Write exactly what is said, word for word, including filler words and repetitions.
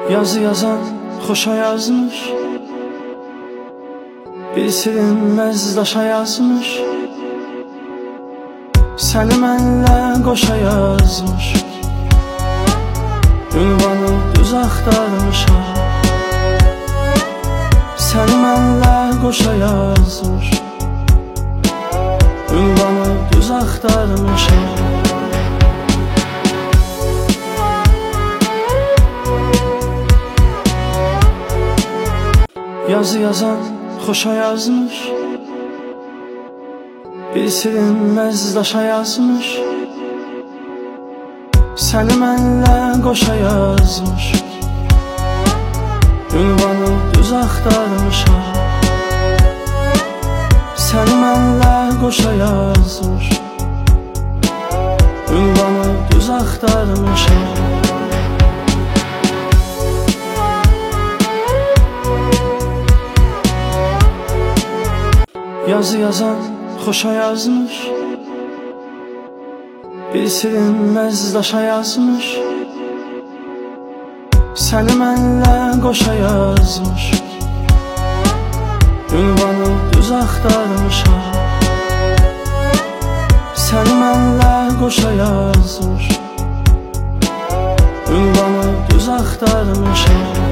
Yazı yazan xoşa yazmış, bir silinməz daşa yazmış. Səni mənlə qoşa yazmış, ünvanı düz axtarmışam. Səni mənlə qoşa yazmış, ünvanı düz axtarmışam. Yazı yazan xoşa yazmış, bir silinməz daşa yazmış. Səni mənlə qoşa yazmış, ünvanı düz axtarmışam. Səni mənlə qoşa yazmış, ünvanı düz axtarmışam. Yazı yazan xoşa yazmış, bir silinməz daşa yazmış. Səni mənlə qoşa yazmış, ünvanı düz axtarmışam. Səni mənlə qoşa yazmış, ünvanı düz axtarmışam.